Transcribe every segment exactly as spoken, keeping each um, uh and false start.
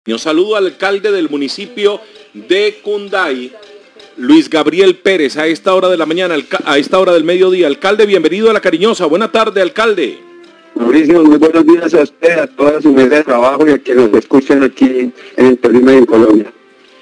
Saludo al alcalde del municipio de Cunday, Luis Gabriel Pérez, a esta hora de la mañana, a esta hora del mediodía. Alcalde, bienvenido a La Cariñosa. Buena tarde, alcalde. Mauricio, muy buenos días a usted, a toda su mesa de trabajo y a quienes nos escuchan aquí en el Tolima y en Colombia.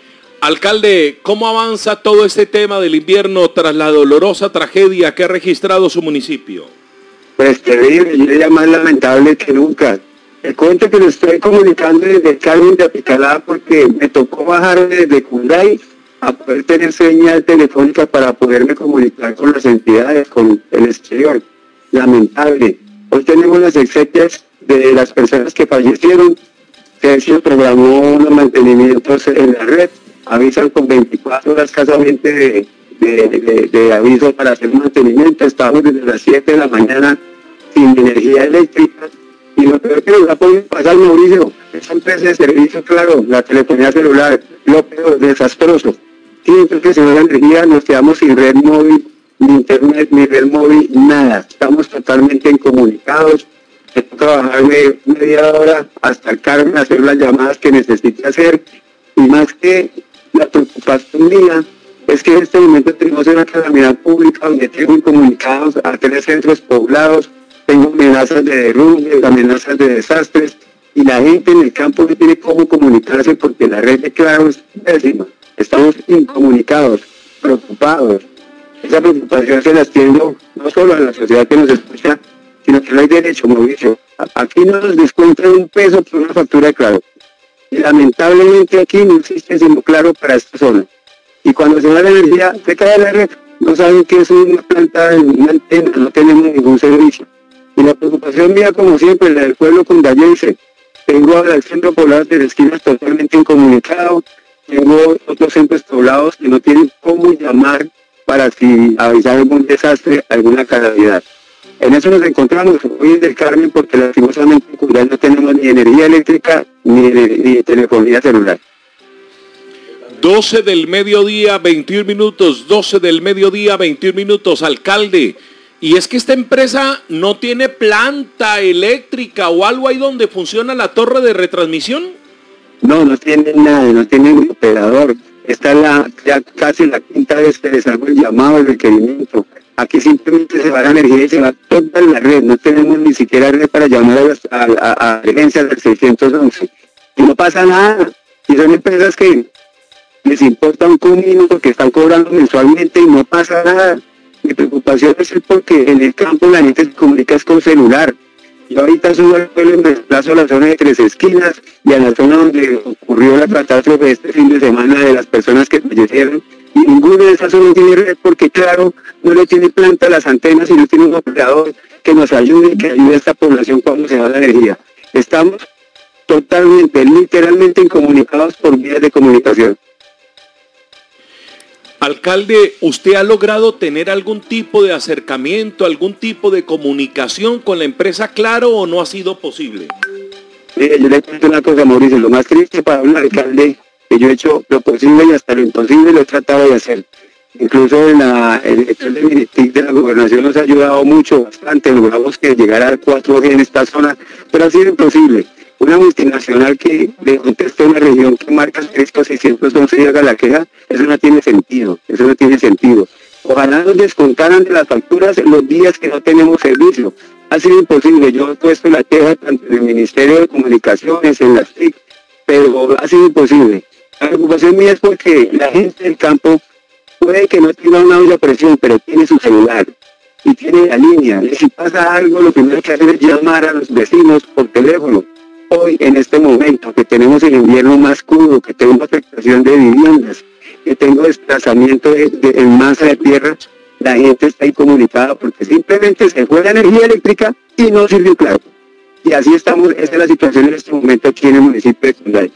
Alcalde, ¿cómo avanza todo este tema del invierno tras la dolorosa tragedia que ha registrado su municipio? Pues terrible, y ella más lamentable que nunca. El cuento que le estoy comunicando desde Carmen de Apicalá porque me tocó bajar desde Cunday a poder tener señal telefónica para poderme comunicar con las entidades, con el exterior. Lamentable. Hoy tenemos las exequias de las personas que fallecieron. Se programó los mantenimientos en la red. Avisan con veinticuatro horas escasamente de, de, de, de aviso para hacer mantenimiento. Estamos desde las siete de la mañana sin energía eléctrica. Y lo peor que nos ha podido pasar, Mauricio, esa empresa de servicio, claro, la telefonía celular, lo peor, desastroso. Siempre que se va la energía nos quedamos sin red móvil, ni internet, ni red móvil, nada. Estamos totalmente incomunicados. Tengo que trabajar media hora hasta el Carmen, hacer las llamadas que necesite hacer. Y más que la preocupación mía es que en este momento tenemos una calamidad pública donde tengo incomunicados a tres centros poblados. Tengo amenazas de derrumbes, amenazas de desastres, y la gente en el campo no tiene cómo comunicarse porque la red de Claro es pésima. Estamos incomunicados, preocupados. Esa preocupación se la extiendo no solo a la sociedad que nos escucha, sino que no hay derecho, Mauricio. Aquí no nos descuentan un peso por una factura de Claro. Y lamentablemente aquí no existe sino Claro para esta zona. Y cuando se va la energía, se cae la red. No saben que es una planta, una antena, no tenemos ningún servicio. Y la preocupación mía, como siempre, la del pueblo cundayense. Tengo al centro poblado de las esquinas totalmente incomunicado. Tengo otros centros poblados que no tienen cómo llamar para si avisar algún desastre, alguna calamidad. En eso nos encontramos hoy en el Carmen porque lastimosamente en Cunday no tenemos ni energía eléctrica ni, ni telefonía celular. doce del mediodía, veintiún minutos, doce del mediodía, veintiún minutos, alcalde. Y es que esta empresa no tiene planta eléctrica o algo ahí donde funciona la torre de retransmisión. No, no tiene nada, no tiene un operador. Esta es la, ya casi la quinta vez que les hago el llamado, el requerimiento. Aquí simplemente se va la energía y se va toda la red. No tenemos ni siquiera red para llamar a las a, a, a emergencias del seiscientos once. Y no pasa nada. Y son empresas que les importa un comino porque están cobrando mensualmente y no pasa nada. Mi preocupación es el porque en el campo la gente se comunica es con celular. Yo ahorita subo al pueblo y me desplazo a la zona de Tres Esquinas y a la zona donde ocurrió la catástrofe este fin de semana de las personas que fallecieron. Y ninguna de esas zonas tiene red porque, claro, no le tiene planta a las antenas y no tiene un operador que nos ayude, que ayude a esta población cuando se va la energía. Estamos totalmente, literalmente incomunicados por vías de comunicación. Alcalde, ¿usted ha logrado tener algún tipo de acercamiento, algún tipo de comunicación con la empresa Claro o no ha sido posible? Mire, yo le cuento una cosa, Mauricio, lo más triste para un alcalde que yo he hecho lo posible y hasta lo imposible lo he tratado de hacer. Incluso en la, el director de Minitic de la gobernación nos ha ayudado mucho, bastante, logramos que llegara al cuatro G en esta zona, pero ha sido imposible. Una multinacional que le conteste a una región que marca asterisco seiscientos once y haga la queja, eso no tiene sentido, eso no tiene sentido. Ojalá nos descontaran de las facturas los días que no tenemos servicio. Ha sido imposible, yo he puesto la queja tanto en el Ministerio de Comunicaciones, en las T I C, pero ha sido imposible. La preocupación mía es porque la gente del campo puede que no tenga una olla a presión, pero tiene su celular y tiene la línea. Y si pasa algo, lo primero que hacer es llamar a los vecinos por teléfono. Hoy, en este momento, que tenemos el invierno más crudo, que tengo afectación de viviendas, que tengo desplazamiento de, de, en masa de tierra, la gente está incomunicada porque simplemente se fue la energía eléctrica y no sirvió Claro. Y así estamos, esta es la situación en este momento aquí en el municipio de Cunday.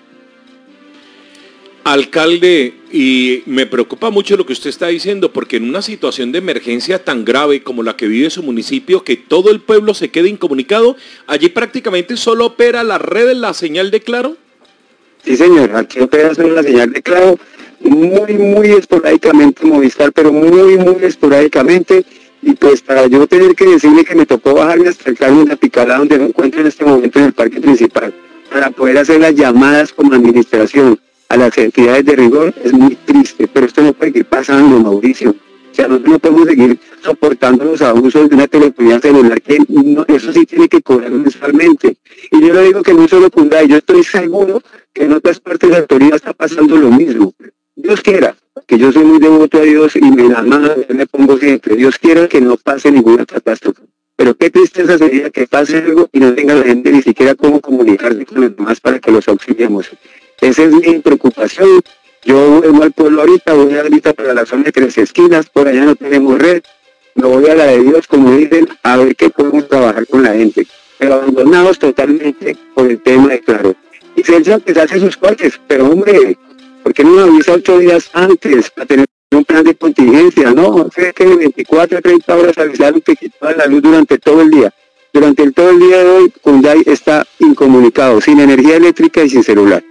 Alcalde, y me preocupa mucho lo que usted está diciendo, porque en una situación de emergencia tan grave como la que vive su municipio, que todo el pueblo se quede incomunicado, allí prácticamente solo opera la red de la señal de Claro. Sí, señor, aquí opera solo la señal de Claro, muy, muy esporádicamente Movistar, pero muy, muy esporádicamente, y pues para yo tener que decirle que me tocó bajarme hasta el Carmen de Apicalá, donde me encuentro en este momento en el parque principal. para poder hacer las llamadas como administración a las entidades de rigor es muy triste, pero esto no puede ir pasando, Mauricio. O sea, nosotros no podemos seguir soportando los abusos de una telefonía celular que no, eso sí tiene que cobrar mensualmente. Y yo le digo que no solo Kundai, yo estoy seguro que en otras partes de la autoridad está pasando lo mismo. Dios quiera, que yo soy muy devoto a Dios y me la mano, yo me pongo siempre, Dios quiera que no pase ninguna catástrofe. Pero qué tristeza sería que pase algo y no tenga la gente ni siquiera cómo comunicarse con los demás para que los auxiliemos. Esa es mi preocupación. Yo voy al pueblo ahorita, voy ahorita para la zona de Tres Esquinas, por allá no tenemos red, me voy a la de Dios, como dicen, a ver qué podemos trabajar con la gente. Pero abandonados totalmente por el tema de Claro. Y Celso que se hace sus cortes, pero hombre, ¿por qué no me avisa ocho días antes para tener un plan de contingencia? No, sé que de veinticuatro a treinta horas avisaron que quitaban la luz durante todo el día. Durante el, todo el día de hoy, Kundai está incomunicado, sin energía eléctrica y sin celular.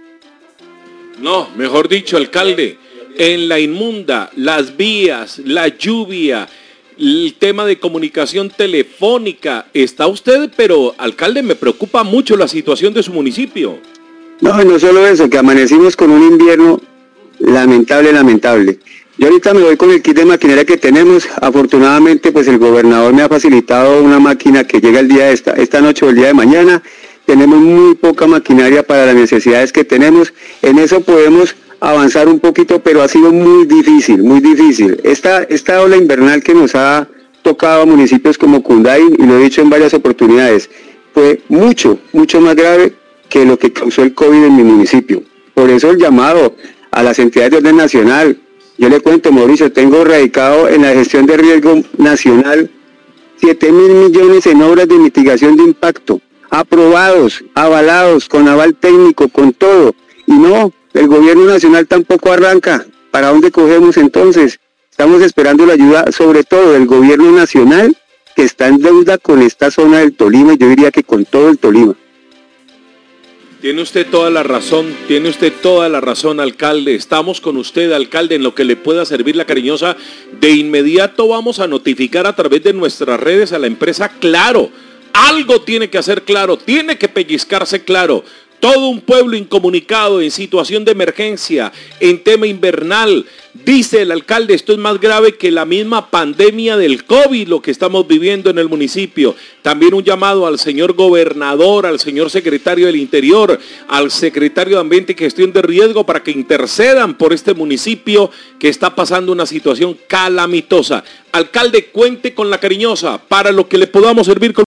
No, mejor dicho, alcalde, en la inmunda, las vías, la lluvia, el tema de comunicación telefónica, está usted, pero alcalde, me preocupa mucho la situación de su municipio. No, no solo eso, que amanecimos con un invierno lamentable, lamentable. Yo ahorita me voy con el kit de maquinaria que tenemos. Afortunadamente, pues el gobernador me ha facilitado una máquina que llega el día de esta, esta noche o el día de mañana. Tenemos muy poca maquinaria para las necesidades que tenemos. En eso podemos avanzar un poquito, pero ha sido muy difícil, muy difícil. Esta, esta ola invernal que nos ha tocado a municipios como Kundai, y lo he dicho en varias oportunidades, fue mucho, mucho más grave que lo que causó el COVID en mi municipio. Por eso el llamado a las entidades de orden nacional. Yo le cuento, Mauricio, tengo radicado en la gestión de riesgo nacional siete mil millones en obras de mitigación de impacto, aprobados, avalados, con aval técnico, con todo. Y no, el gobierno nacional tampoco arranca. ¿Para dónde cogemos entonces? Estamos esperando la ayuda, sobre todo del gobierno nacional, que está en deuda con esta zona del Tolima, y yo diría que con todo el Tolima. Tiene usted toda la razón, tiene usted toda la razón, alcalde. Estamos con usted, alcalde, en lo que le pueda servir la cariñosa. De inmediato vamos a notificar a través de nuestras redes a la empresa Claro. Algo tiene que hacer Claro, tiene que pellizcarse Claro. Todo un pueblo incomunicado, en situación de emergencia, en tema invernal. Dice el alcalde, esto es más grave que la misma pandemia del COVID, lo que estamos viviendo en el municipio. También un llamado al señor gobernador, al señor secretario del Interior, al secretario de Ambiente y Gestión de Riesgo para que intercedan por este municipio que está pasando una situación calamitosa. Alcalde, cuente con la cariñosa para lo que le podamos servir con